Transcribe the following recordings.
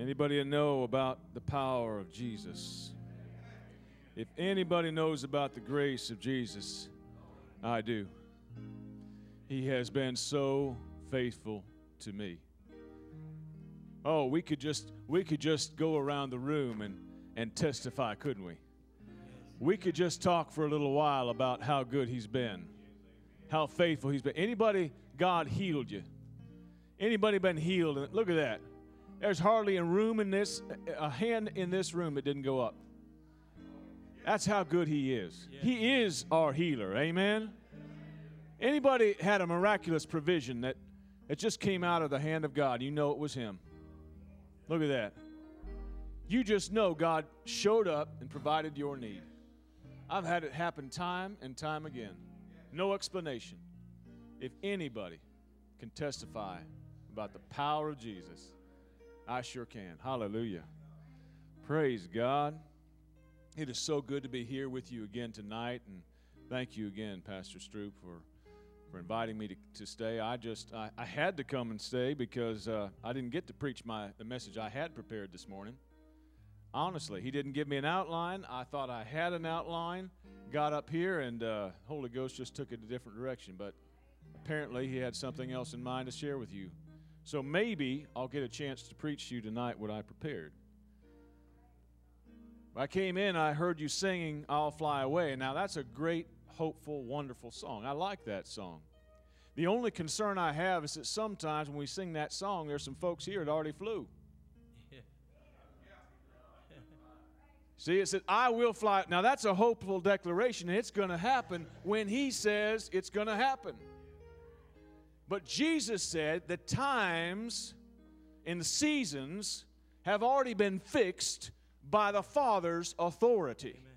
Anybody know about the power of Jesus? If anybody knows about the grace of Jesus, I do. He has been so faithful to me. Oh, we could just go around the room and testify, couldn't we? We could just talk for a little while about how good he's been, how faithful he's been. Anybody, God healed you? Anybody been healed? Look at that. There's hardly a hand in this room that didn't go up. That's how good he is. He is our healer. Amen? Anybody had a miraculous provision that just came out of the hand of God? You know it was him. Look at that. You just know God showed up and provided your need. I've had it happen time and time again. No explanation. If anybody can testify about the power of Jesus, I sure can. Hallelujah. Praise God. It is so good to be here with you again tonight, and thank you again, Pastor Stroop, for inviting me to stay. I had to come and stay because I didn't get to preach the message I had prepared this morning. Honestly, he didn't give me an outline. I thought I had an outline, got up here, and Holy Ghost just took it a different direction, but apparently he had something else in mind to share with you. So maybe I'll get a chance to preach to you tonight what I prepared. When I came in, I heard you singing, "I'll Fly Away." Now, that's a great, hopeful, wonderful song. I like that song. The only concern I have is that sometimes when we sing that song, there's some folks here that already flew. See, it said, "I will fly." Now, that's a hopeful declaration, and it's going to happen when he says it's going to happen. But Jesus said the times and the seasons have already been fixed by the Father's authority. Amen.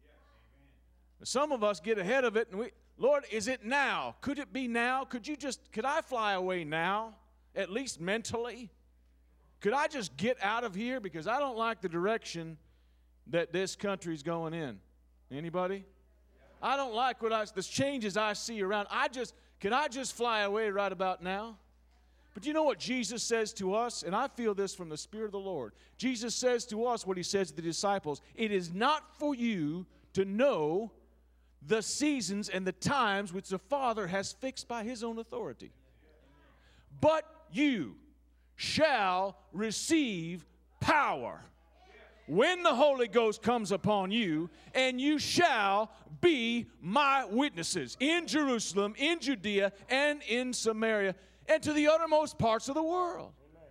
Some of us get ahead of it, and Lord, is it now? Could it be now? Could I fly away now, at least mentally? Could I just get out of here because I don't like the direction that this country's going in? Anybody? I don't like the changes I see around. Can I just fly away right about now? But you know what Jesus says to us? And I feel this from the Spirit of the Lord. Jesus says to us what he says to the disciples. It is not for you to know the seasons and the times which the Father has fixed by his own authority. But you shall receive power when the Holy Ghost comes upon you, and you shall be my witnesses in Jerusalem, in Judea, and in Samaria, and to the uttermost parts of the world. Amen.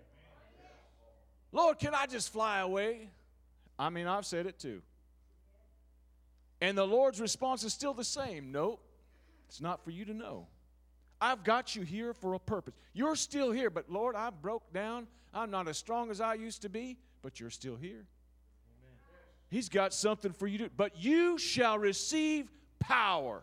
Lord, can I just fly away? I mean, I've said it too. And the Lord's response is still the same. Nope, it's not for you to know. I've got you here for a purpose. You're still here, but Lord, I broke down. I'm not as strong as I used to be, but you're still here. He's got something for you to do. But you shall receive power.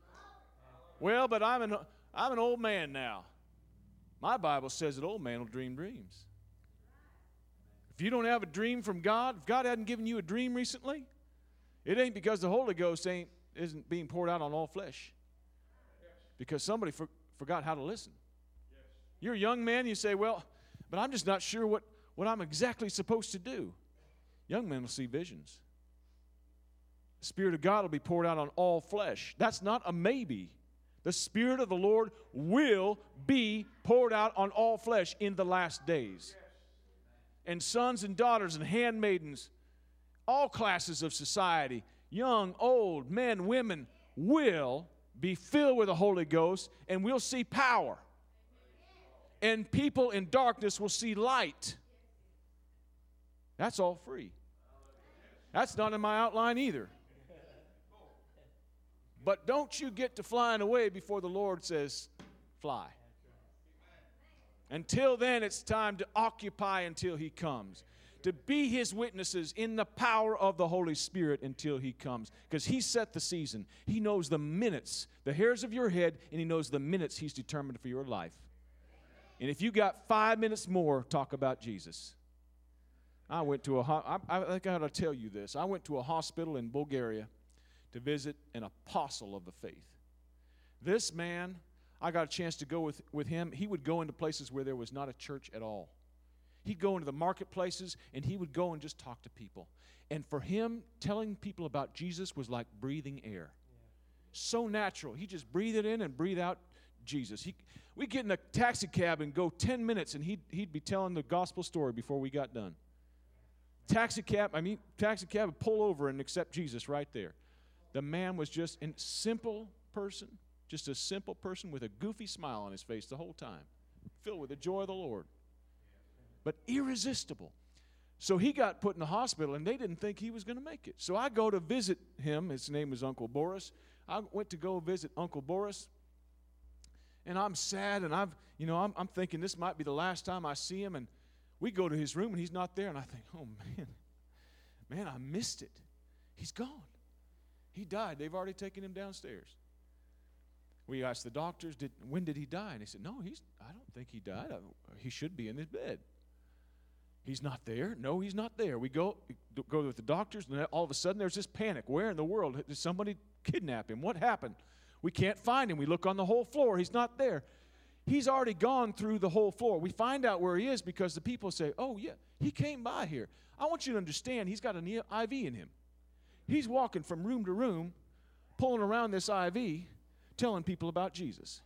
Well, but I'm an old man now. My Bible says that old man will dream dreams. If you don't have a dream from God, if God hasn't given you a dream recently, it ain't because the Holy Ghost isn't being poured out on all flesh. Because somebody forgot how to listen. You're a young man, you say, well, but I'm just not sure what I'm exactly supposed to do. Young men will see visions. The Spirit of God will be poured out on all flesh. That's not a maybe. The Spirit of the Lord will be poured out on all flesh in the last days. And sons and daughters and handmaidens, all classes of society, young, old, men, women, will be filled with the Holy Ghost, and we'll see power. And people in darkness will see light. That's all free. That's not in my outline either. But don't you get to flying away before the Lord says, fly. Until then, it's time to occupy until he comes. To be his witnesses in the power of the Holy Spirit until he comes. Because he set the season. He knows the minutes, the hairs of your head, and he knows the minutes he's determined for your life. And if you got 5 minutes more, talk about Jesus. I think I got to tell you this. I went to a hospital in Bulgaria to visit an apostle of the faith. This man, I got a chance to go with him. He would go into places where there was not a church at all. He'd go into the marketplaces, and he would go and just talk to people. And for him, telling people about Jesus was like breathing air. So natural. He just breathe it in and breathe out Jesus. We'd get in a taxi cab and go 10 minutes, and he'd be telling the gospel story before we got done. Taxi cab would pull over and accept Jesus right there. The man was just a simple person, just a simple person with a goofy smile on his face the whole time, filled with the joy of the Lord, but irresistible. So he got put in the hospital, and they didn't think he was going to make it. So I go to visit him. His name is Uncle Boris. I went to go visit Uncle Boris, and I'm sad, and I'm thinking this might be the last time I see him. And we go to his room, and he's not there, and I think, oh man, I missed it. He's gone. He died. They've already taken him downstairs. We asked the doctors, when did he die? And they said, no, I don't think he died. He should be in his bed. He's not there. No, he's not there. We go with the doctors, and all of a sudden there's this panic. Where in the world did somebody kidnap him? What happened? We can't find him. We look on the whole floor. He's not there. He's already gone through the whole floor. We find out where he is because the people say, oh, yeah, he came by here. I want you to understand he's got an IV in him. He's walking from room to room, pulling around this IV, telling people about Jesus.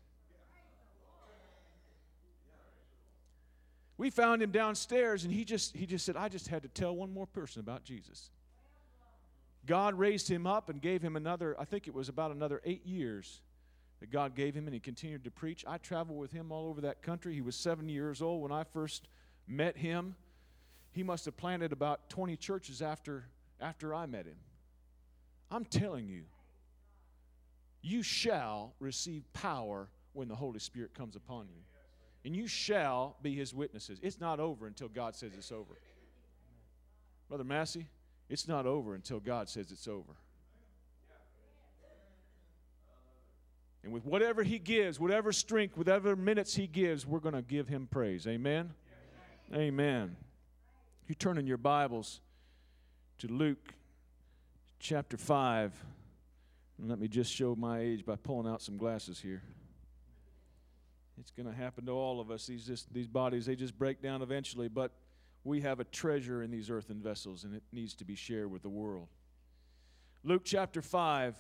We found him downstairs, and he just said, I just had to tell one more person about Jesus. God raised him up and gave him another 8 years that God gave him, and he continued to preach. I traveled with him all over that country. He was 7 years old when I first met him. He must have planted about 20 churches after I met him. I'm telling you, you shall receive power when the Holy Spirit comes upon you. And you shall be his witnesses. It's not over until God says it's over. Brother Massey, it's not over until God says it's over. And with whatever he gives, whatever strength, whatever minutes he gives, we're going to give him praise. Amen? Amen. You turn in your Bibles to Luke chapter 5. And let me just show my age by pulling out some glasses here. It's going to happen to all of us. These bodies, they just break down eventually, but we have a treasure in these earthen vessels, and it needs to be shared with the world. Luke chapter 5.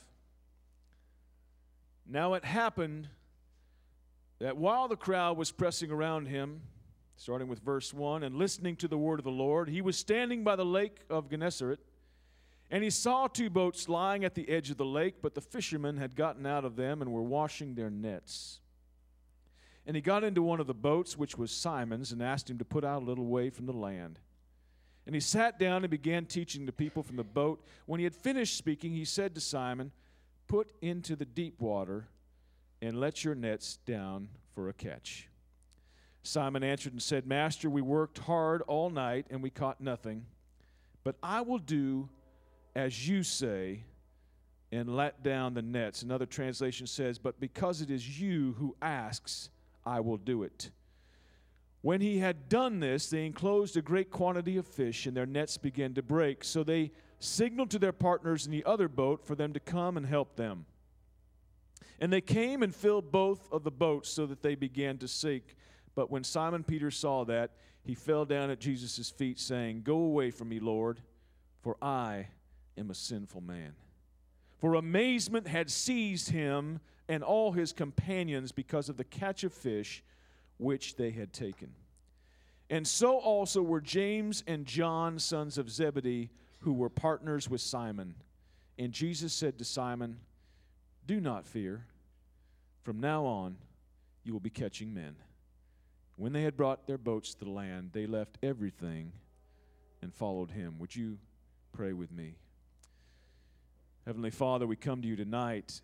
Now it happened that while the crowd was pressing around him, starting with verse 1, and listening to the word of the Lord, he was standing by the lake of Gennesaret, and he saw 2 boats lying at the edge of the lake, but the fishermen had gotten out of them and were washing their nets. And he got into one of the boats, which was Simon's, and asked him to put out a little way from the land. And he sat down and began teaching the people from the boat. When he had finished speaking, he said to Simon, "Put into the deep water and let your nets down for a catch." Simon answered and said, "Master, we worked hard all night and we caught nothing. But I will do as you say and let down the nets." Another translation says, "But because it is you who asks, I will do it." When he had done this, they enclosed a great quantity of fish, and their nets began to break. So they signaled to their partners in the other boat for them to come and help them. And they came and filled both of the boats so that they began to sink. But when Simon Peter saw that, he fell down at Jesus' feet, saying, "Go away from me, Lord, for I am a sinful man." For amazement had seized him and all his companions because of the catch of fish which they had taken. And so also were James and John, sons of Zebedee, who were partners with Simon. And Jesus said to Simon, "Do not fear. From now on you will be catching men." When they had brought their boats to the land, they left everything and followed him. Would you pray with me? Heavenly Father, we come to you tonight,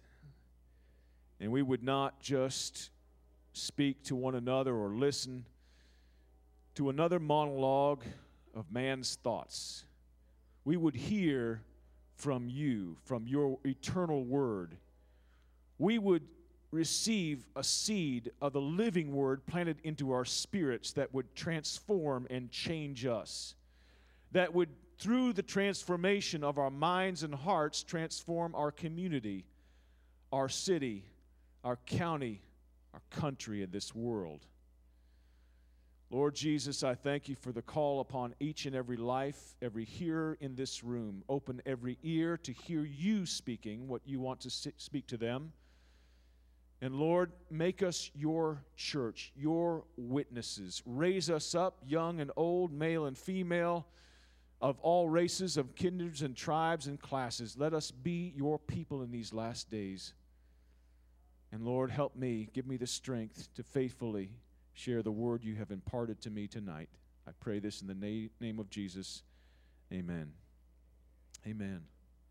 and we would not just speak to one another or listen to another monologue of man's thoughts. We would hear from you, from your eternal word. We would receive a seed of the living word planted into our spirits that would transform and change us, that would, through the transformation of our minds and hearts, transform our community, our city, our county, our country, and this world. Lord Jesus, I thank you for the call upon each and every life, every hearer in this room. Open every ear to hear you speaking what you want to speak to them. And Lord, make us your church, your witnesses. Raise us up, young and old, male and female, of all races, of kindreds and tribes and classes. Let us be your people in these last days. And Lord, help me, give me the strength to faithfully share the word you have imparted to me tonight. I pray this in the name of Jesus. Amen. Amen.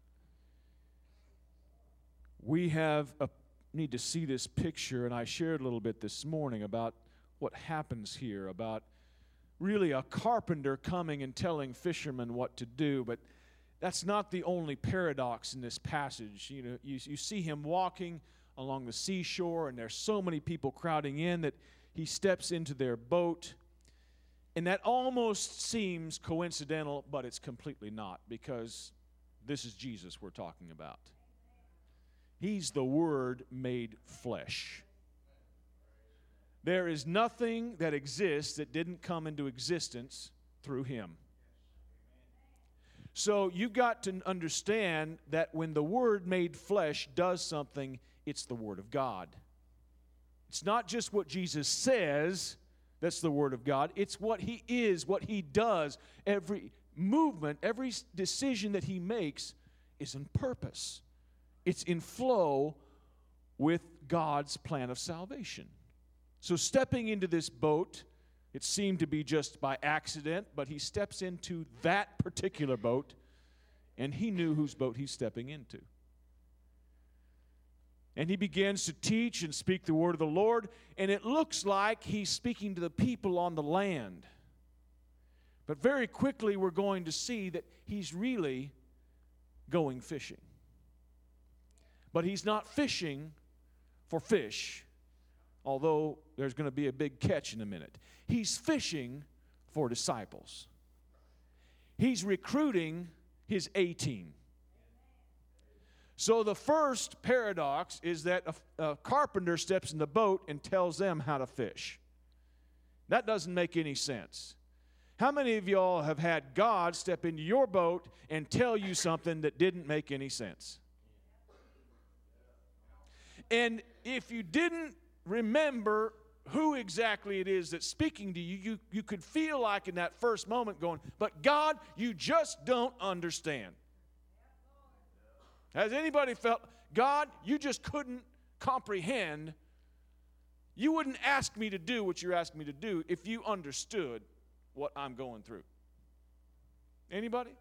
We need to see this picture, and I shared a little bit this morning about what happens here, about really a carpenter coming and telling fishermen what to do, but that's not the only paradox in this passage. You know, you see him walking along the seashore, and there's so many people crowding in that he steps into their boat, and that almost seems coincidental, but it's completely not, because this is Jesus we're talking about. He's the Word made flesh. There is nothing that exists that didn't come into existence through Him. So you've got to understand that when the Word made flesh does something, it's the Word of God. It's not just what Jesus says that's the Word of God. It's what He is, what He does. Every movement, every decision that He makes is in purpose. It's in flow with God's plan of salvation. So stepping into this boat, it seemed to be just by accident, but he steps into that particular boat, and he knew whose boat he's stepping into. And he begins to teach and speak the word of the Lord, and it looks like he's speaking to the people on the land. But very quickly we're going to see that he's really going fishing. But he's not fishing for fish, although there's going to be a big catch in a minute. He's fishing for disciples. He's recruiting his A-team. So the first paradox is that a carpenter steps in the boat and tells them how to fish. That doesn't make any sense. How many of y'all have had God step into your boat and tell you something that didn't make any sense? And if you didn't remember who exactly it is that's speaking to you, you could feel like in that first moment going, but God, you just don't understand. Has anybody felt, God, you just couldn't comprehend? You wouldn't ask me to do what you're asking me to do if you understood what I'm going through. Anybody?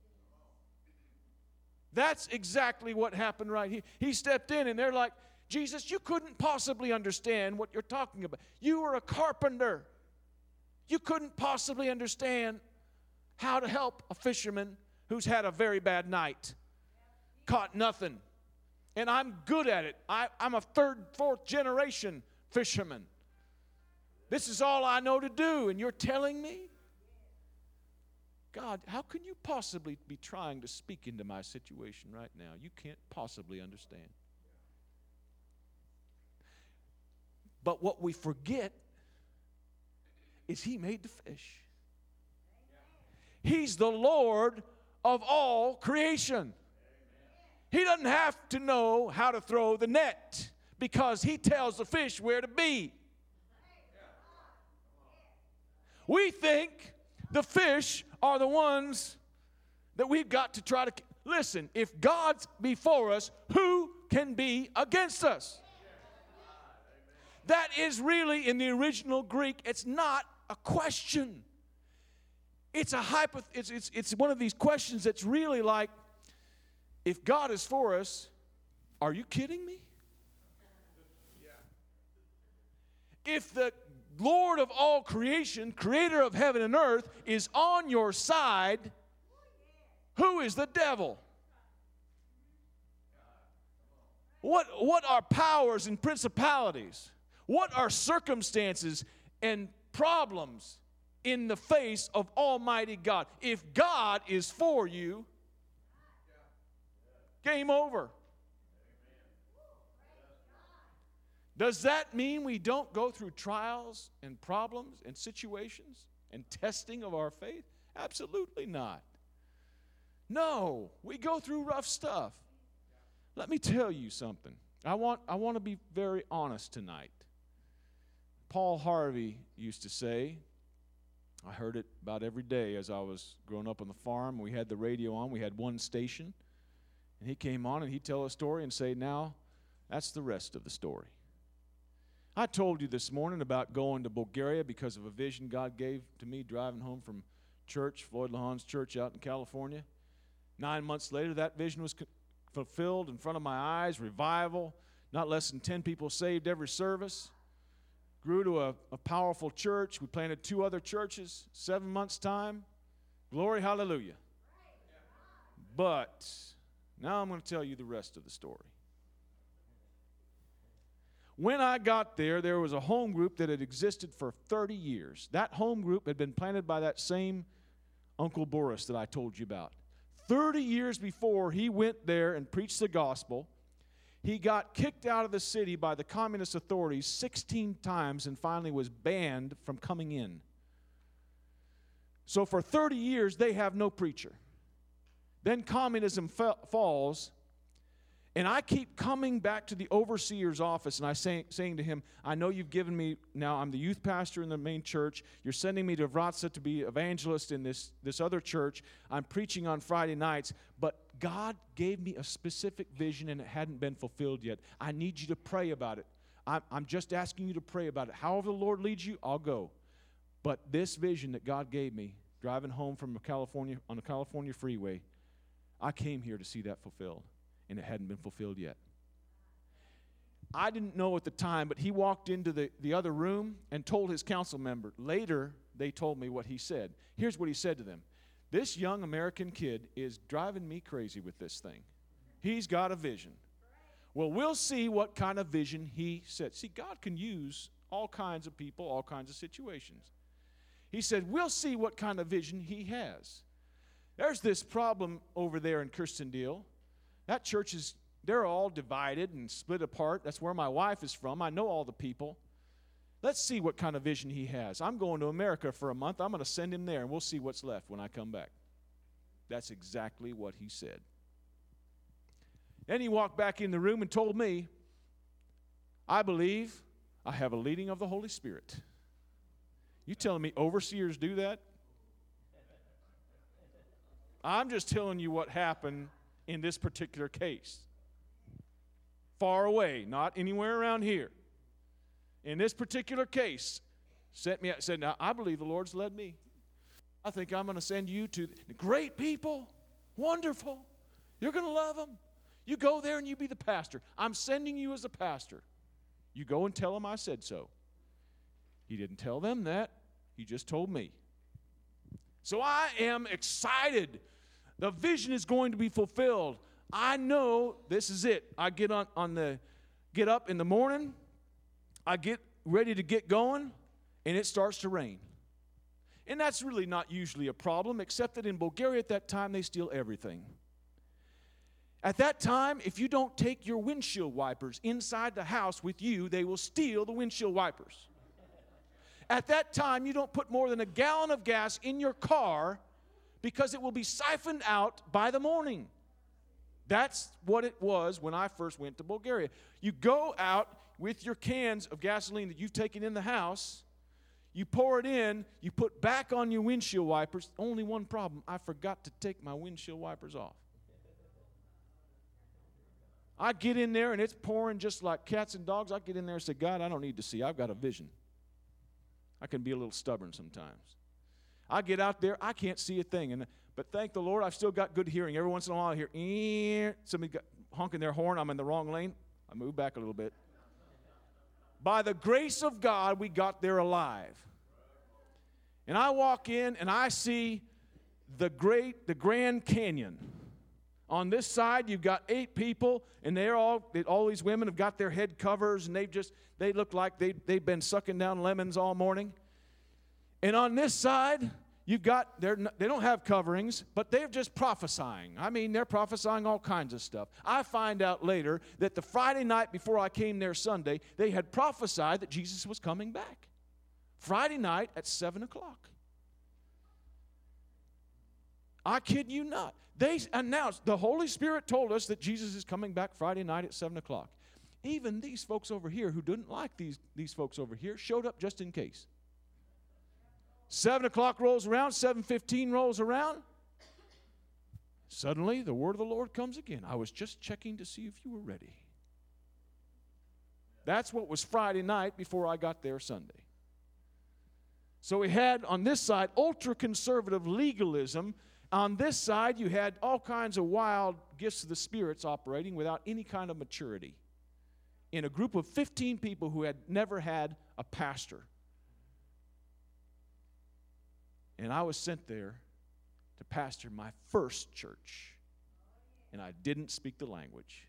That's exactly what happened right here. He stepped in and they're like, Jesus, you couldn't possibly understand what you're talking about. You were a carpenter. You couldn't possibly understand how to help a fisherman who's had a very bad night. Caught nothing. And I'm good at it. I'm a third, fourth generation fisherman. This is all I know to do, and you're telling me? God, how can you possibly be trying to speak into my situation right now? You can't possibly understand. But what we forget is He made the fish. He's the Lord of all creation. He doesn't have to know how to throw the net because He tells the fish where to be. We think the fish are the ones that we've got to try to... Listen, if God's before us, who can be against us? That is really, in the original Greek, it's not a question. It's it's one of these questions that's really like, if God is for us, are you kidding me? If the Lord of all creation, creator of heaven and earth, is on your side, who is the devil? What are powers and principalities? What are circumstances and problems in the face of Almighty God? If God is for you, game over. Does that mean we don't go through trials and problems and situations and testing of our faith? Absolutely not. No, we go through rough stuff. Let me tell you something. I want to be very honest tonight. Paul Harvey used to say, I heard it about every day as I was growing up on the farm. We had the radio on. We had one station. And he came on and he'd tell a story and say, now, that's the rest of the story. I told you this morning about going to Bulgaria because of a vision God gave to me driving home from church, Floyd Lahan's church out in California. 9 months later, that vision was fulfilled in front of my eyes. Revival, not less than 10 people saved every service. Grew to a powerful church. We planted 2 other churches, 7 months' time. Glory, hallelujah. But now I'm going to tell you the rest of the story. When I got there was a home group that had existed for 30 years. That home group had been planted by that same Uncle Boris that I told you about. 30 years before he went there and preached the gospel, he got kicked out of the city by the communist authorities 16 times and finally was banned from coming in. So for 30 years, they have no preacher. Then communism falls, and I keep coming back to the overseer's office, and saying to him, I know you've given me, now I'm the youth pastor in the main church. You're sending me to Vratsa to be evangelist in this other church. I'm preaching on Friday nights, but God gave me a specific vision, and it hadn't been fulfilled yet. I need you to pray about it. I'm just asking you to pray about it. However the Lord leads you, I'll go. But this vision that God gave me, driving home from California on the California freeway, I came here to see that fulfilled. And it hadn't been fulfilled yet. I didn't know at the time, but he walked into the other room and told his council member. Later, they told me what he said. Here's what he said to them. This young American kid is driving me crazy with this thing. He's got a vision. Well, we'll see what kind of vision he said. See, God can use all kinds of people, all kinds of situations. He said, we'll see what kind of vision he has. There's this problem over there in Kirstendale. That church they're all divided and split apart. That's where my wife is from. I know all the people. Let's see what kind of vision he has. I'm going to America for a month. I'm going to send him there, and we'll see what's left when I come back. That's exactly what he said. Then he walked back in the room and told me, I believe I have a leading of the Holy Spirit. You telling me overseers do that? I'm just telling you what happened in this particular case. Far away, not anywhere around here. In this particular case, said, now, I believe the Lord's led me. I think I'm going to send you to great people, wonderful. You're going to love them. You go there and you be the pastor. I'm sending you as a pastor. You go and tell them I said so. He didn't tell them that. He just told me. So I am excited. The vision is going to be fulfilled. I know this is it. I get up in the morning, I get ready to get going, and it starts to rain. And that's really not usually a problem, except that in Bulgaria at that time, they steal everything. At that time, if you don't take your windshield wipers inside the house with you, they will steal the windshield wipers. At that time, you don't put more than a gallon of gas in your car because it will be siphoned out by the morning. That's what it was when I first went to Bulgaria. You go out with your cans of gasoline that you've taken in the house, you pour it in, you put back on your windshield wipers. Only one problem, I forgot to take my windshield wipers off. I get in there and it's pouring just like cats and dogs. I get in there and say, God, I don't need to see. I've got a vision. I can be a little stubborn sometimes. I get out there, I can't see a thing. But thank the Lord, I've still got good hearing. Every once in a while I hear, somebody honking their horn. I'm in the wrong lane. I move back a little bit. By the grace of God, we got there alive. And I walk in and I see the Grand Canyon. On this side, you've got 8 people, and all these women have got their head covers, and they look like they've been sucking down lemons all morning. And on this side, they don't have coverings, but they're just prophesying. I mean, they're prophesying all kinds of stuff. I find out later that the Friday night before I came there Sunday, they had prophesied that Jesus was coming back. Friday night at 7 o'clock. I kid you not. They announced, the Holy Spirit told us that Jesus is coming back Friday night at 7 o'clock. Even these folks over here who didn't like these folks over here showed up just in case. 7 o'clock rolls around, 7:15 rolls around. Suddenly, the word of the Lord comes again. I was just checking to see if you were ready. That's what was Friday night before I got there Sunday. So we had on this side ultra-conservative legalism. On this side, you had all kinds of wild gifts of the spirits operating without any kind of maturity. In a group of 15 people who had never had a pastor. And I was sent there to pastor my first church. And I didn't speak the language.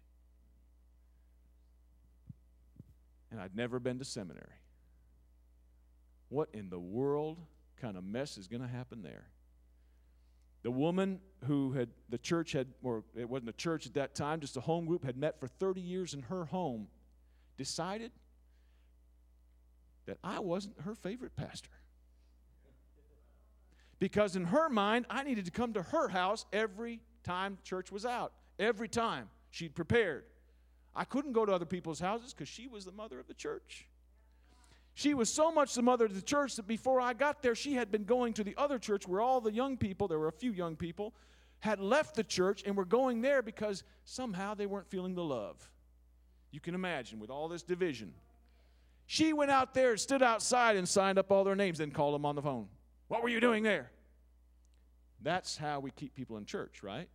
And I'd never been to seminary. What in the world kind of mess is going to happen there? The woman who the church had, or it wasn't a church at that time, just a home group, had met for 30 years in her home, decided that I wasn't her favorite pastor. Because in her mind, I needed to come to her house every time church was out. Every time she'd prepared. I couldn't go to other people's houses because she was the mother of the church. She was so much the mother of the church that before I got there, she had been going to the other church where all the young people, there were a few young people, had left the church and were going there because somehow they weren't feeling the love. You can imagine with all this division. She went out there, stood outside and signed up all their names, then called them on the phone. What were you doing there? That's how we keep people in church, right?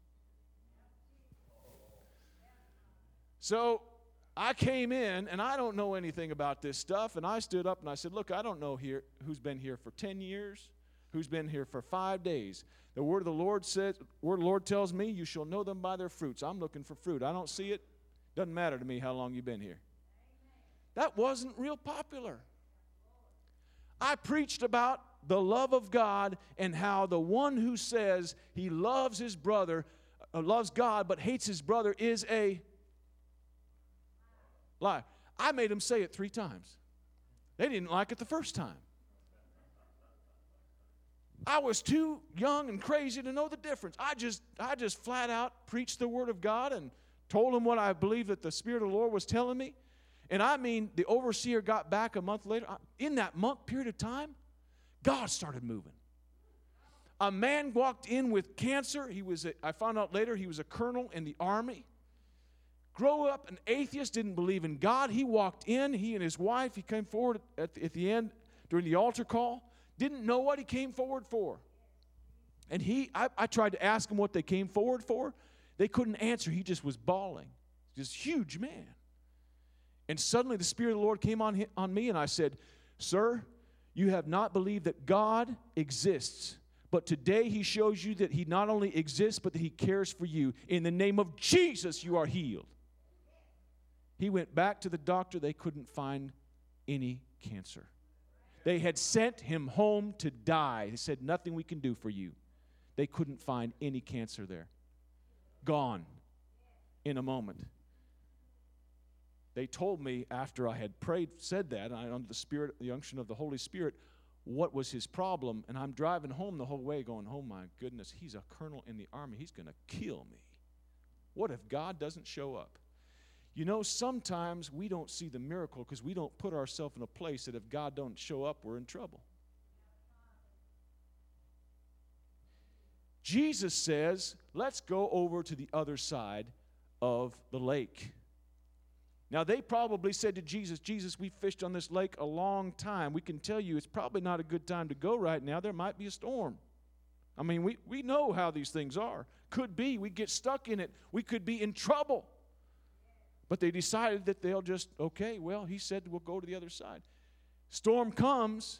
So I came in, and I don't know anything about this stuff, and I stood up and I said, look, I don't know here who's been here for 10 years, who's been here for 5 days. The word of the Lord says, word of the Lord tells me, you shall know them by their fruits. I'm looking for fruit. I don't see it. Doesn't matter to me how long you've been here. That wasn't real popular. I preached about the love of God and how the one who says he loves his brother, loves God but hates his brother is a lie. I made them say it 3 times. They didn't like it the first time. I was too young and crazy to know the difference. I just flat out preached the word of God and told them what I believed that the Spirit of the Lord was telling me. And I mean, the overseer got back a month later. In that month period of time, God started moving. A man walked in with cancer. I found out later he was a colonel in the army. Grew up an atheist, didn't believe in God. He walked in, he and his wife, he came forward at the end during the altar call. Didn't know what he came forward for. And I tried to ask him what they came forward for. They couldn't answer. He just was bawling. This huge man. And suddenly the Spirit of the Lord came on me, and I said, sir, you have not believed that God exists. But today he shows you that he not only exists, but that he cares for you. In the name of Jesus, you are healed. He went back to the doctor. They couldn't find any cancer. They had sent him home to die. They said, nothing we can do for you. They couldn't find any cancer there. Gone in a moment. They told me after I had prayed, said that, and under the unction of the Holy Spirit, what was his problem. And I'm driving home the whole way going, oh my goodness, he's a colonel in the army. He's going to kill me. What if God doesn't show up? You know, sometimes we don't see the miracle because we don't put ourselves in a place that if God don't show up, we're in trouble. Jesus says, let's go over to the other side of the lake. Now, they probably said to Jesus, Jesus, we fished on this lake a long time. We can tell you it's probably not a good time to go right now. There might be a storm. I mean, we know how these things are. Could be. We get stuck in it. We could be in trouble. But they decided that they'll just, okay, well, he said we'll go to the other side. Storm comes.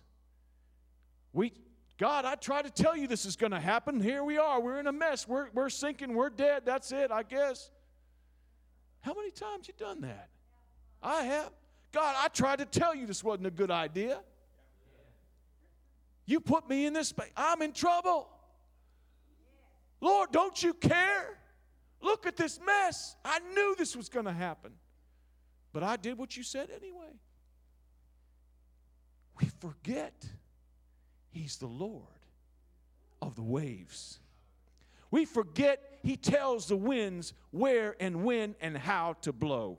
God, I tried to tell you this is going to happen. Here we are. We're in a mess. We're sinking. We're dead. That's it, I guess. How many times you done that? I have. God, I tried to tell you this wasn't a good idea. You put me in this space. I'm in trouble. Lord, don't you care? Look at this mess. I knew this was going to happen. But I did what you said anyway. We forget He's the Lord of the waves. We forget He tells the winds where and when and how to blow.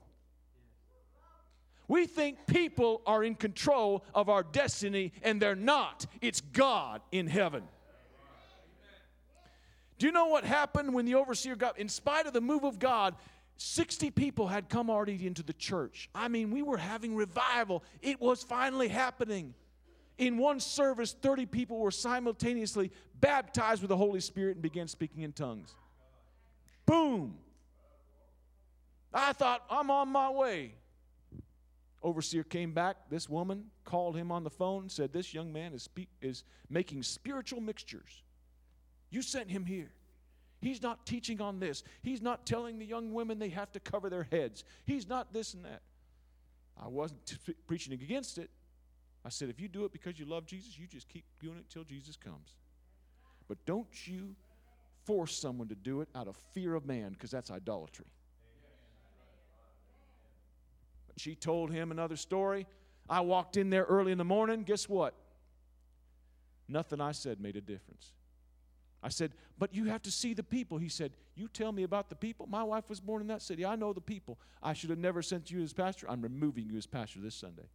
We think people are in control of our destiny, and they're not. It's God in heaven. Do you know what happened when the overseer got, in spite of the move of God, 60 people had come already into the church. I mean, we were having revival. It was finally happening. In one service, 30 people were simultaneously baptized with the Holy Spirit and began speaking in tongues. Boom. I thought, I'm on my way. Overseer came back. This woman called him on the phone and said, this young man is making spiritual mixtures. You sent him here. He's not teaching on this. He's not telling the young women they have to cover their heads. He's not this and that. I wasn't preaching against it. I said, if you do it because you love Jesus, you just keep doing it till Jesus comes. But don't you force someone to do it out of fear of man, because that's idolatry. But she told him another story. I walked in there early in the morning. Guess what? Nothing I said made a difference. I said, but you have to see the people. He said, you tell me about the people? My wife was born in that city. I know the people. I should have never sent you as pastor. I'm removing you as pastor this Sunday.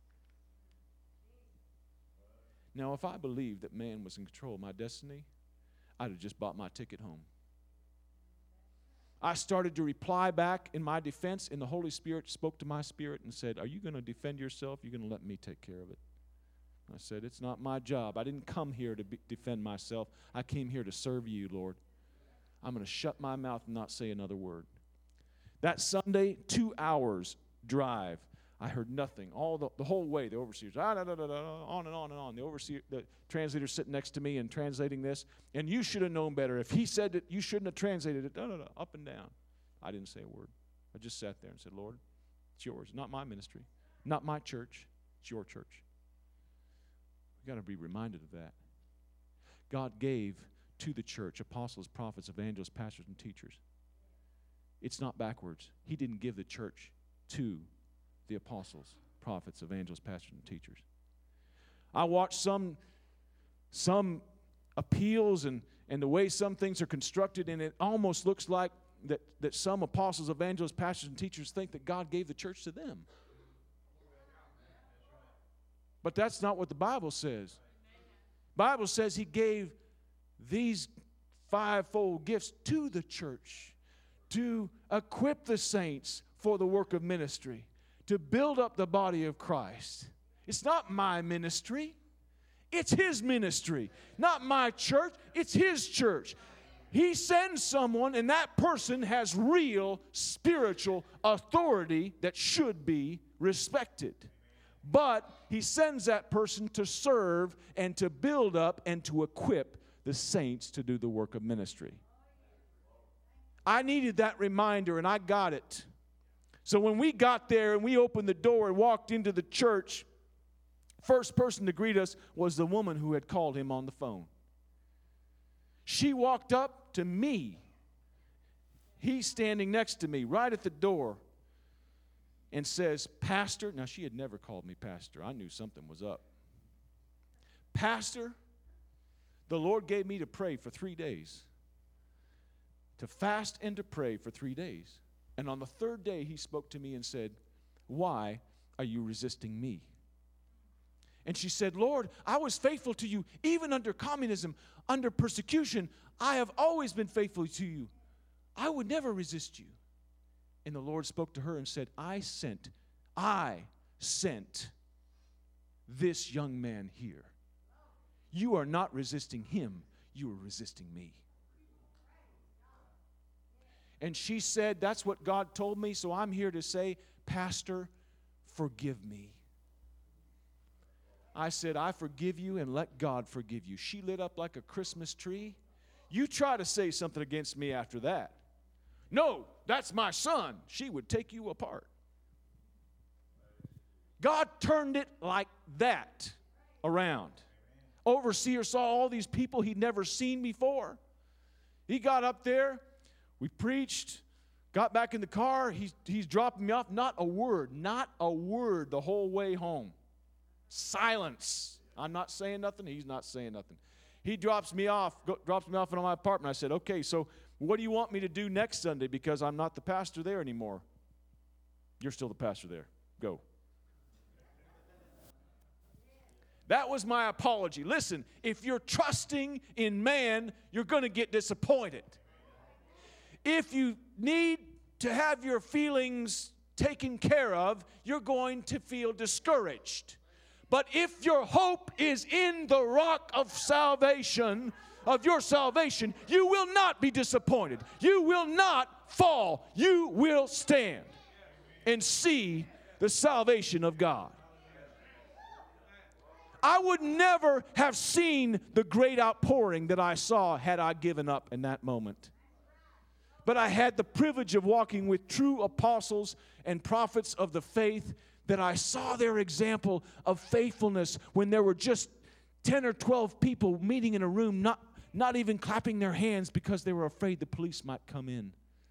Now, if I believed that man was in control of my destiny, I'd have just bought my ticket home. I started to reply back in my defense, and the Holy Spirit spoke to my spirit and said, are you going to defend yourself? You're going to let me take care of it. I said, it's not my job. I didn't come here to defend myself. I came here to serve you, Lord. I'm going to shut my mouth and not say another word. That Sunday, 2 hours drive, I heard nothing. All the whole way, the overseers, on and on and on. The overseer, the translator sitting next to me and translating this. And you should have known better. If he said that you shouldn't have translated it, up and down. I didn't say a word. I just sat there and said, Lord, it's yours. Not my ministry. Not my church. It's your church. We've got to be reminded of that. God gave to the church apostles, prophets, evangelists, pastors, and teachers. It's not backwards. He didn't give the church to the apostles, prophets, evangelists, pastors, and teachers. I watched some appeals and the way some things are constructed, and it almost looks like that some apostles, evangelists, pastors, and teachers think that God gave the church to them. But that's not what the Bible says. The Bible says He gave these fivefold gifts to the church to equip the saints for the work of ministry, to build up the body of Christ. It's not my ministry. It's His ministry. Not my church. It's His church. He sends someone, and that person has real spiritual authority that should be respected. But He sends that person to serve and to build up and to equip the saints to do the work of ministry. I needed that reminder, and I got it. So when we got there and we opened the door and walked into the church, first person to greet us was the woman who had called him on the phone. She walked up to me. He's standing next to me right at the door and says, Pastor, now she had never called me pastor. I knew something was up. Pastor, the Lord gave me to pray for 3 days, to fast and to pray for 3 days. And on the third day, He spoke to me and said, why are you resisting me? And she said, Lord, I was faithful to you even under communism, under persecution. I have always been faithful to you. I would never resist you. And the Lord spoke to her and said, I sent this young man here. You are not resisting him. You are resisting me. And she said, that's what God told me, so I'm here to say, Pastor, forgive me. I said, I forgive you and let God forgive you. She lit up like a Christmas tree. You try to say something against me after that. No, that's my son. She would take you apart. God turned it like that around. overseer saw all these people he'd never seen before. He got up there, we preached, got back in the car, he's dropping me off. Not a word the whole way home. Silence. I'm not saying nothing, he's not saying nothing. He drops me off in my apartment. I said, okay, so what do you want me to do next Sunday? Because I'm not the pastor there anymore. You're still the pastor there. Go. That was my apology. Listen, if you're trusting in man, you're going to get disappointed. If you need to have your feelings taken care of, you're going to feel discouraged. But if your hope is in the rock of salvation, of your salvation, you will not be disappointed. You will not fall. You will stand and see the salvation of God. I would never have seen the great outpouring that I saw had I given up in that moment. But I had the privilege of walking with true apostles and prophets of the faith, that I saw their example of faithfulness when there were just 10 or 12 people meeting in a room, not even clapping their hands because they were afraid the police might come in.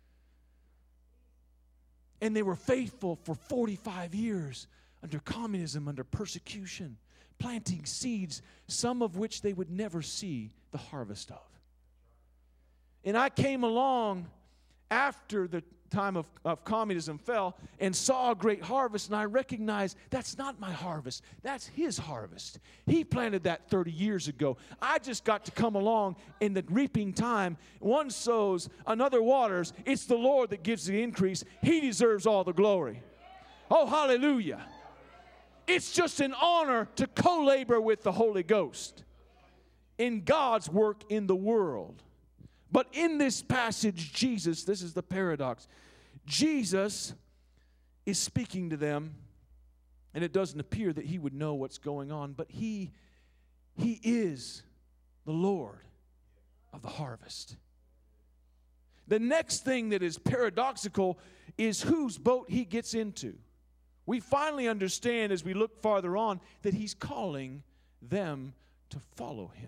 And they were faithful for 45 years under communism, under persecution, planting seeds, some of which they would never see the harvest of. And I came along after the time of communism fell and saw a great harvest, and I recognized that's not my harvest, that's his harvest. He planted that 30 years ago. I just got to come along in the reaping time. One sows, another waters. It's the Lord that gives the increase. He deserves all the glory. Oh, hallelujah. It's just an honor to co-labor with the Holy Ghost in God's work in the world. But in this passage, Jesus, this is the paradox, Jesus is speaking to them, and it doesn't appear that he would know what's going on, but he is the Lord of the harvest. The next thing that is paradoxical is whose boat he gets into. We finally understand as we look farther on that he's calling them to follow him.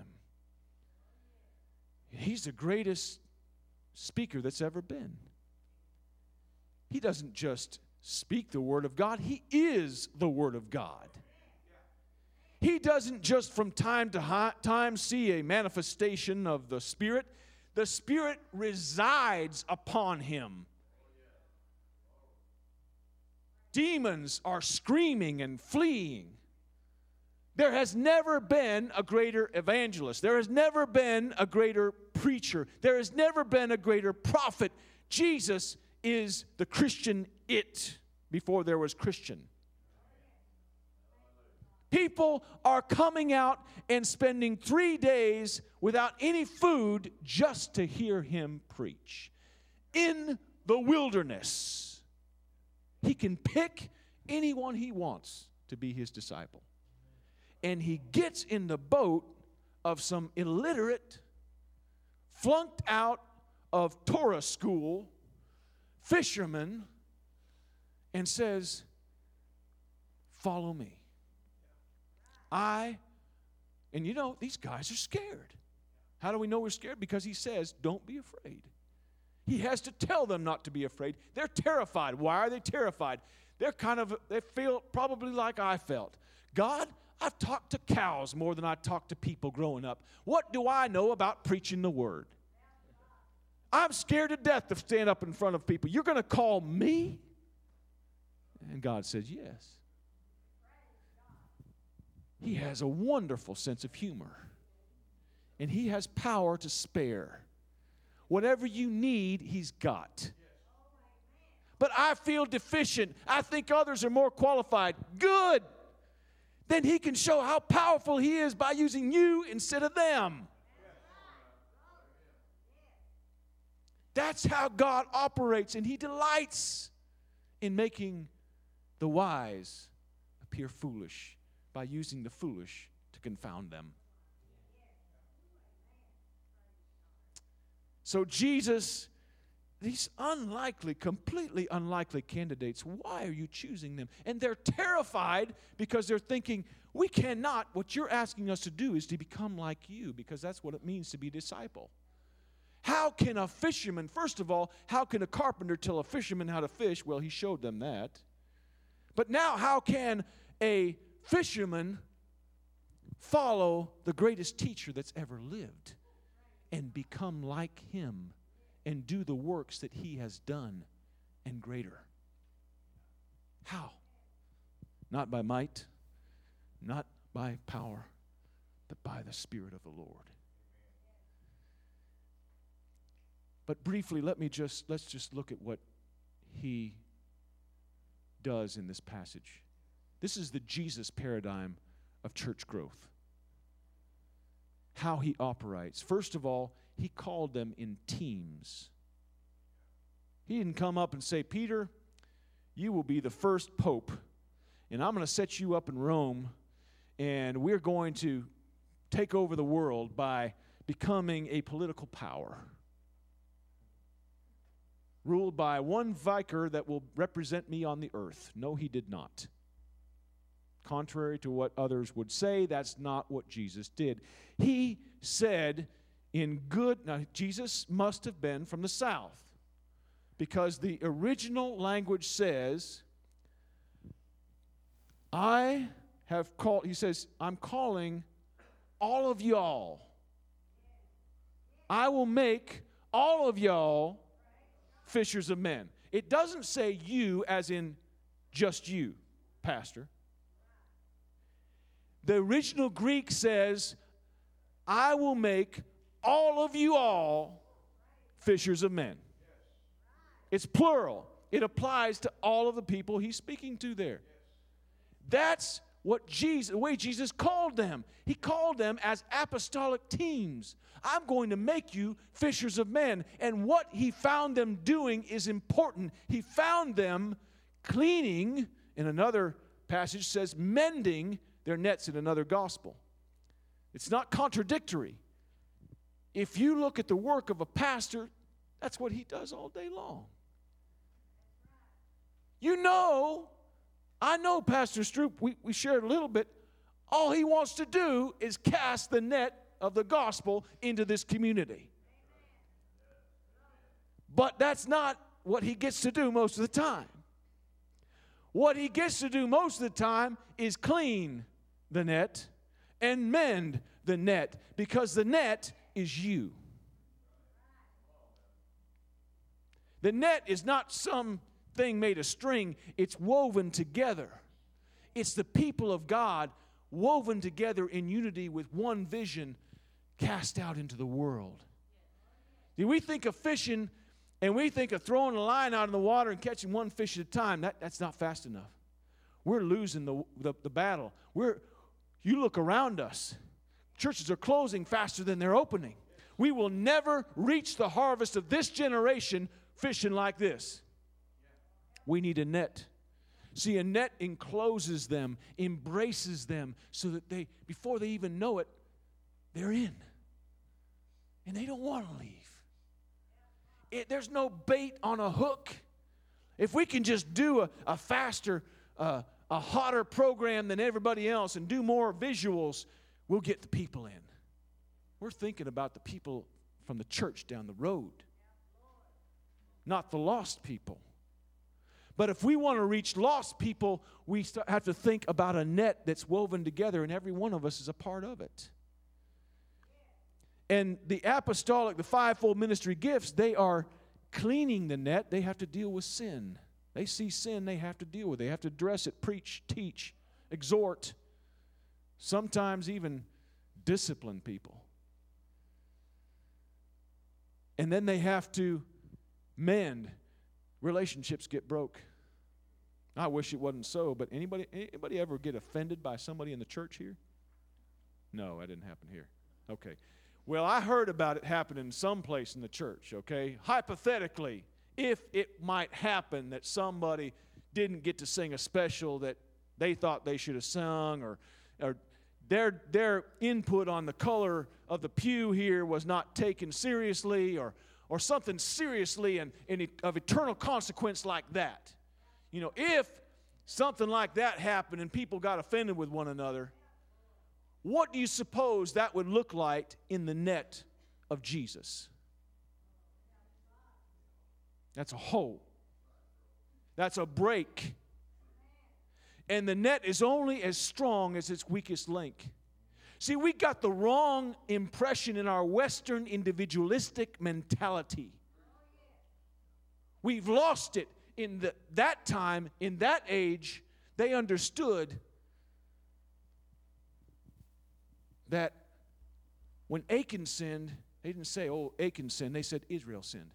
He's the greatest speaker that's ever been. He doesn't just speak the Word of God, he is the Word of God. He doesn't just from time to time see a manifestation of the Spirit. The Spirit resides upon him. Demons are screaming and fleeing. There has never been a greater evangelist. There has never been a greater preacher. There has never been a greater prophet. Jesus is the Christian it before there was Christian. People are coming out and spending 3 days without any food just to hear him preach. In the wilderness. He can pick anyone he wants to be his disciple. And he gets in the boat of some illiterate, flunked out of Torah school fishermen and says, follow me. And you know, these guys are scared. How do we know we're scared? Because he says, don't be afraid. He has to tell them not to be afraid. They're terrified. Why are they terrified? They feel probably like I felt. God, I've talked to cows more than I talked to people growing up. What do I know about preaching the Word? I'm scared to death to stand up in front of people. You're going to call me? And God says, yes. He has a wonderful sense of humor. And he has power to spare. Whatever you need, he's got. But I feel deficient. I think others are more qualified. Good. Then he can show how powerful he is by using you instead of them. That's how God operates, and he delights in making the wise appear foolish by using the foolish to confound them. So Jesus, these completely unlikely candidates, why are you choosing them? And they're terrified because they're thinking, We cannot. What you're asking us to do is to become like you, because that's what it means to be a disciple. How can a fisherman, first of all, how can a carpenter tell a fisherman how to fish? Well, he showed them that. But now, how can a fisherman follow the greatest teacher that's ever lived and become like him and do the works that he has done and greater? How? Not by might, not by power, but by the Spirit of the Lord. But briefly, let's just look at what he does in this passage. This is the Jesus paradigm of church growth. How he operates. First of all, he called them in teams. He didn't come up and say, Peter, you will be the first pope, and I'm going to set you up in Rome, and we're going to take over the world by becoming a political power, ruled by one vicar that will represent me on the earth. No, he did not. Contrary to what others would say, that's not what Jesus did. He said now Jesus must have been from the south, because the original language says, he says, I'm calling all of y'all. I will make all of y'all fishers of men. It doesn't say you as in just you, pastor. The original Greek says, I will make all of you all fishers of men. It's plural. It applies to all of the people he's speaking to there. That's what the way Jesus called them. He called them as apostolic teams. I'm going to make you fishers of men. And what he found them doing is important. He found them cleaning, in another passage says mending their nets in another gospel. It's not contradictory. If you look at the work of a pastor, that's what he does all day long. I know Pastor Stroop, we shared a little bit. All he wants to do is cast the net of the gospel into this community. But that's not what he gets to do most of the time. What he gets to do most of the time is clean the net and mend the net, because the net is you. The net is not some thing made of string. It's woven together. It's the people of God woven together in unity with one vision, cast out into the world. See, we think of fishing and we think of throwing a line out in the water and catching one fish at a time. That's not fast enough. We're losing the battle. You look around us. Churches are closing faster than they're opening. We will never reach the harvest of this generation fishing like this. We need a net. See, a net encloses them, embraces them, so that before they even know it, they're in. And they don't want to leave. There's no bait on a hook. If we can just do a faster, a hotter program than everybody else and do more visuals, we'll get the people in. We're thinking about the people from the church down the road, not the lost people. But if we want to reach lost people, we have to think about a net that's woven together, and every one of us is a part of it. And the apostolic, the fivefold ministry gifts, they are cleaning the net. They have to deal with sin. They see sin they have to deal with. They have to address it, preach, teach, exhort, sometimes even discipline people. And then they have to mend. Relationships get broke. I wish it wasn't so, but anybody ever get offended by somebody in the church here? No, that didn't happen here. Okay. Well, I heard about it happening someplace in the church, okay? Hypothetically, if it might happen that somebody didn't get to sing a special that they thought they should have sung, or their input on the color of the pew here was not taken seriously, or something seriously and of eternal consequence like that. If something like that happened and people got offended with one another, What do you suppose that would look like in the net of Jesus? That's a hole. That's a break. And the net is only as strong as its weakest link. See, we got the wrong impression in our Western individualistic mentality. We've lost it. In that time, in that age, they understood that when Achan sinned, they didn't say, oh, Achan sinned. They said Israel sinned.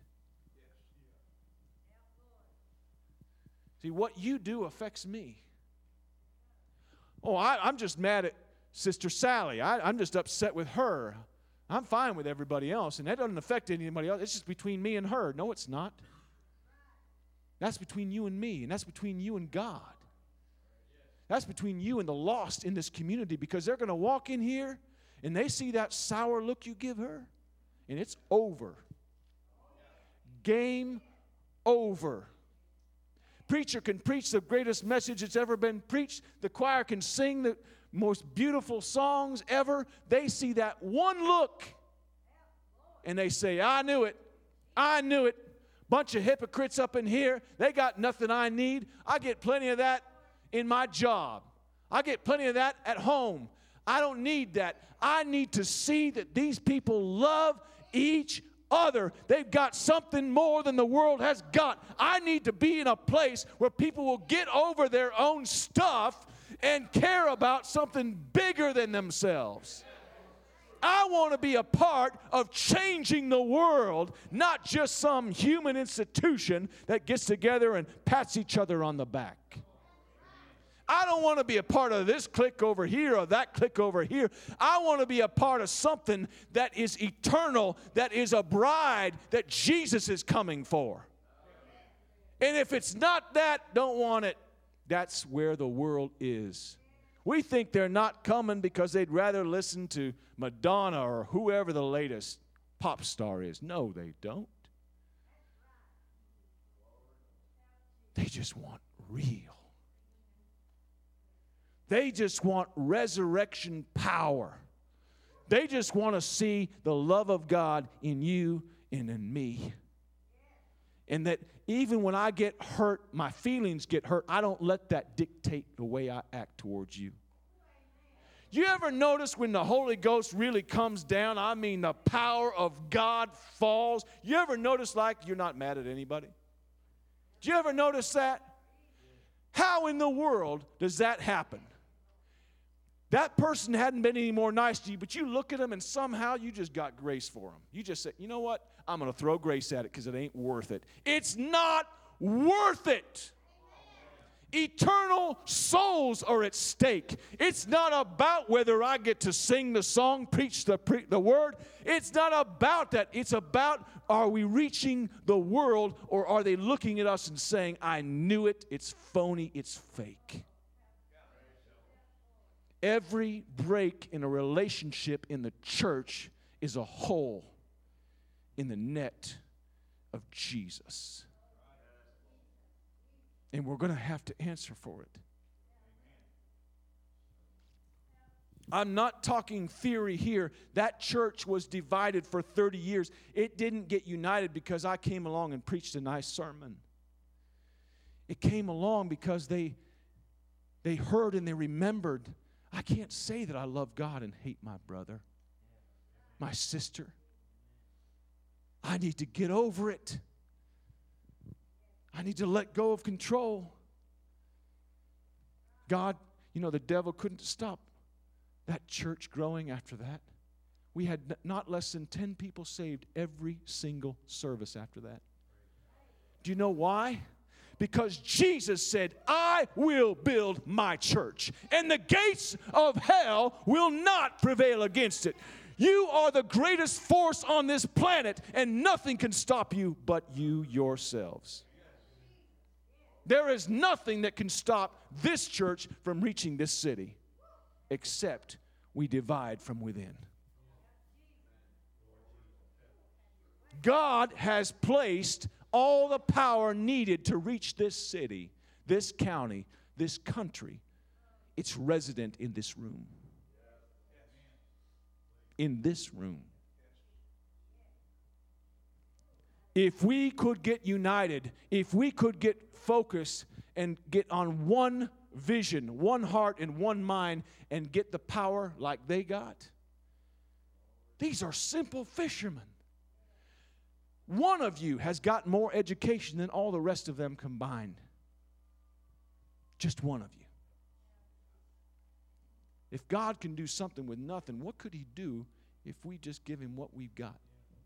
See, what you do affects me. Oh, I'm just mad at Sister Sally. I'm just upset with her. I'm fine with everybody else, and that doesn't affect anybody else. It's just between me and her. No, it's not. That's between you and me, and that's between you and God. That's between you and the lost in this community, because they're going to walk in here, and they see that sour look you give her, and it's over. Game over. Preacher can preach the greatest message that's ever been preached. The choir can sing the most beautiful songs ever. They see that one look, and they say, I knew it. I knew it. Bunch of hypocrites up in here. They got nothing I need. I get plenty of that in my job. I get plenty of that at home. I don't need that. I need to see that these people love each other. They've got something more than the world has got. I need to be in a place where people will get over their own stuff and care about something bigger than themselves. I want to be a part of changing the world, not just some human institution that gets together and pats each other on the back. I don't want to be a part of this clique over here or that clique over here. I want to be a part of something that is eternal, that is a bride that Jesus is coming for. And if it's not that, don't want it. That's where the world is. We think they're not coming because they'd rather listen to Madonna or whoever the latest pop star is. No, they don't. They just want real. They just want resurrection power. They just want to see the love of God in you and in me. And that even when I get hurt, my feelings get hurt, I don't let that dictate the way I act towards you. You ever notice when the Holy Ghost really comes down, I mean the power of God falls? You ever notice like you're not mad at anybody? Do you ever notice that? How in the world does that happen? That person hadn't been any more nice to you, but you look at them and somehow you just got grace for them. You just say, you know what? I'm going to throw grace at it because it ain't worth it. It's not worth it. Eternal souls are at stake. It's not about whether I get to sing the song, preach the word. It's not about that. It's about, are we reaching the world, or are they looking at us and saying, I knew it, it's phony, it's fake. Every break in a relationship in the church is a hole in the net of Jesus. And we're going to have to answer for it. I'm not talking theory here. That church was divided for 30 years. It didn't get united because I came along and preached a nice sermon. It came along because they heard and they remembered, I can't say that I love God and hate my brother, my sister. I need to get over it. I need to let go of control. God, the devil couldn't stop that church growing after that. We had not less than 10 people saved every single service after that. Do you know why? Because Jesus said, I will build my church, and the gates of hell will not prevail against it. You are the greatest force on this planet, and nothing can stop you but you yourselves. There is nothing that can stop this church from reaching this city, except we divide from within. God has placed all the power needed to reach this city, this county, this country. It's resident in this room. in this room. If we could get united, if we could get focused and get on one vision, one heart, and one mind, and get the power like they got, these are simple fishermen. One of you has got more education than all the rest of them combined. Just one of you. If God can do something with nothing, what could He do if we just give Him what we've got?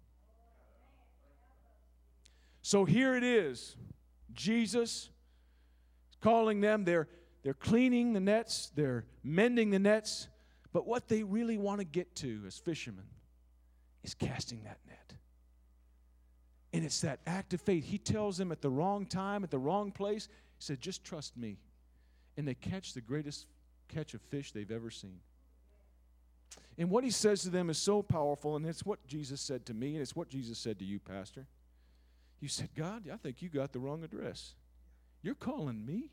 So here it is. Jesus is calling them. They're cleaning the nets. They're mending the nets. But what they really want to get to as fishermen is casting that net. And it's that act of faith. He tells them at the wrong time, at the wrong place, He said, just trust me. And they catch the greatest catch of fish they've ever seen. And what He says to them is so powerful, and it's what Jesus said to me, and it's what Jesus said to you, Pastor. You said, God, I think you got the wrong address. You're calling me?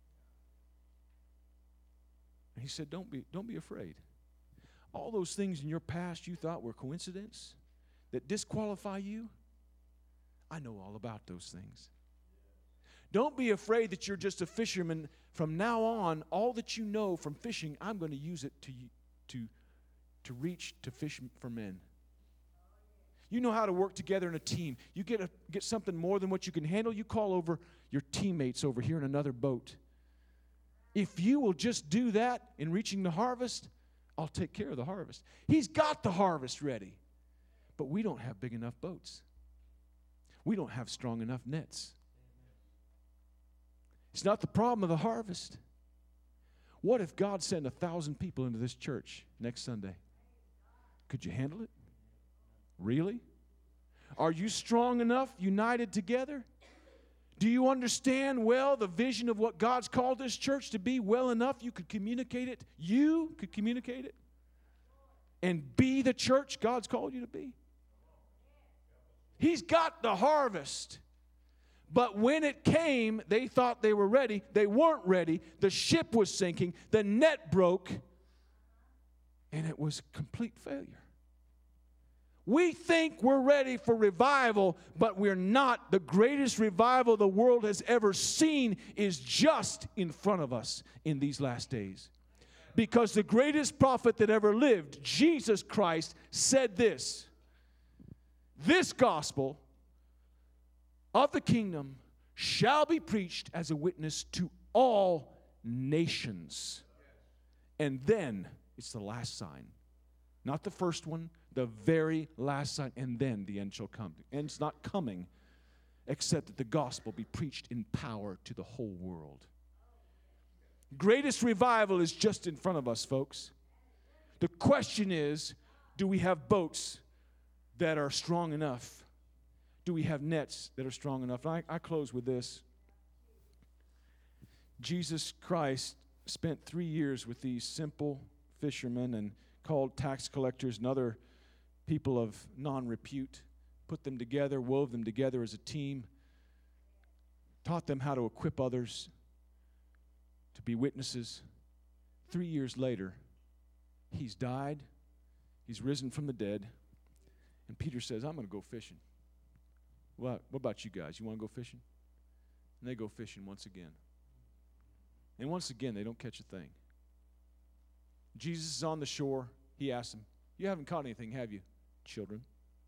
And He said, don't be afraid. All those things in your past you thought were coincidence that disqualify you, I know all about those things. Don't be afraid that you're just a fisherman. From now on, all that you know from fishing, I'm going to use it to reach to fish for men. You know how to work together in a team. You get something more than what you can handle, you call over your teammates over here in another boat. If you will just do that in reaching the harvest, I'll take care of the harvest. He's got the harvest ready. But we don't have big enough boats. We don't have strong enough nets. It's not the problem of the harvest. What if God sent 1,000 people into this church next Sunday? Could you handle it? Really? Are you strong enough, united together? Do you understand well the vision of what God's called this church to be well enough you could communicate it? You could communicate it and be the church God's called you to be? He's got the harvest. But when it came, they thought they were ready. They weren't ready. The ship was sinking. The net broke. And it was complete failure. We think we're ready for revival, but we're not. The greatest revival the world has ever seen is just in front of us in these last days. Because the greatest prophet that ever lived, Jesus Christ, said this: this gospel of the kingdom shall be preached as a witness to all nations. And then it's the last sign. Not the first one, the very last sign. And then the end shall come. And it's not coming except that the gospel be preached in power to the whole world. Greatest revival is just in front of us, folks. The question is, do we have boats that are strong enough? Do we have nets that are strong enough? And I close with this. Jesus Christ spent 3 years with these simple fishermen and called tax collectors and other people of non-repute, put them together, wove them together as a team, taught them how to equip others to be witnesses. 3 years later, He's died, He's risen from the dead, and Peter says, I'm going to go fishing. What about you guys? You want to go fishing? And they go fishing once again. And once again, they don't catch a thing. Jesus is on the shore. He asks them, you haven't caught anything, have you, children?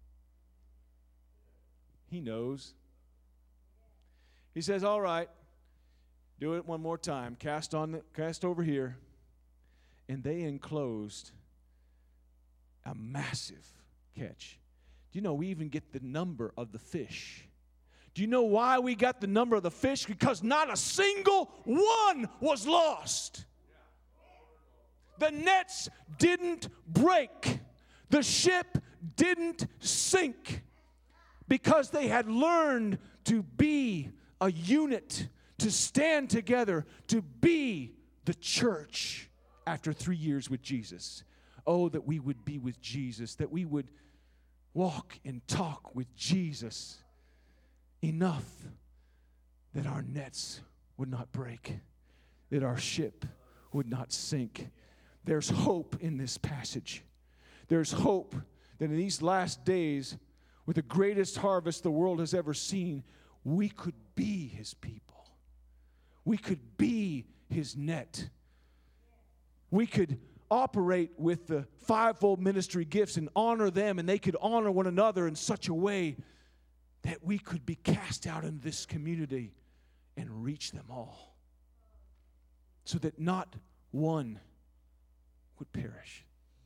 He knows. He says, all right, do it one more time. Cast over here. And they enclosed a massive catch. Do you know we even get the number of the fish? Do you know why we got the number of the fish? Because not a single one was lost. The nets didn't break. The ship didn't sink. Because they had learned to be a unit, to stand together, to be the church after 3 years with Jesus. Oh, that we would be with Jesus, that we would walk and talk with Jesus enough that our nets would not break, that our ship would not sink. There's hope in this passage. there's hope that in these last days, with the greatest harvest the world has ever seen, we could be His people. We could be His net. We could operate with the fivefold ministry gifts and honor them, and they could honor one another in such a way that we could be cast out into this community and reach them all, so that not one would perish.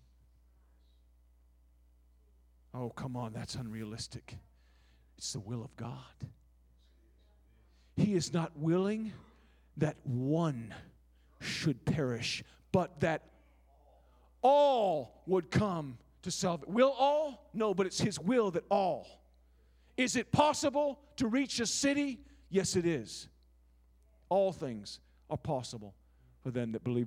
Oh, come on, that's unrealistic. It's the will of God. He is not willing that one should perish, but that all would come to salvation. Will all? No, but it's His will that all. Is it possible to reach a city? Yes, it is. All things are possible for them that believe.